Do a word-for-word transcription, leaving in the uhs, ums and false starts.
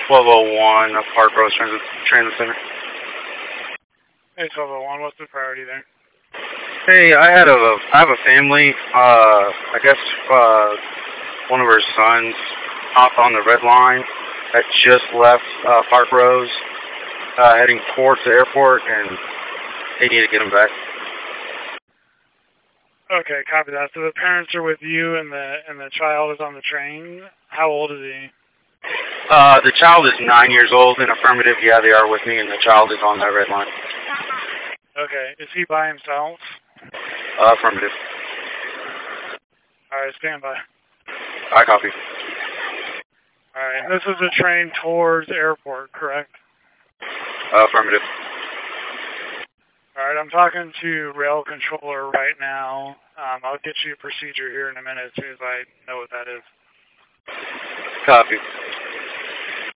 twelve oh one of Park Rose Transit, Transit Center. Hey, twelve oh one, what's the priority there? Hey, I had a, I have a family. Uh, I guess uh, one of her sons hopped on the red line that just left uh, Park Rose, uh, heading towards the airport, and they need to get him back. Okay, copy that. So the parents are with you, and the and the child is on the train. How old is he? Uh, the child is nine years old. In affirmative, yeah, they are with me, and the child is on that red line. Okay, is he by himself? Uh, affirmative. All right, stand by. I copy. All right, this is a train towards airport, correct? Uh, affirmative. All right, I'm talking to rail controller right now. Um, I'll get you a procedure here in a minute as soon as I know what that is. Copy.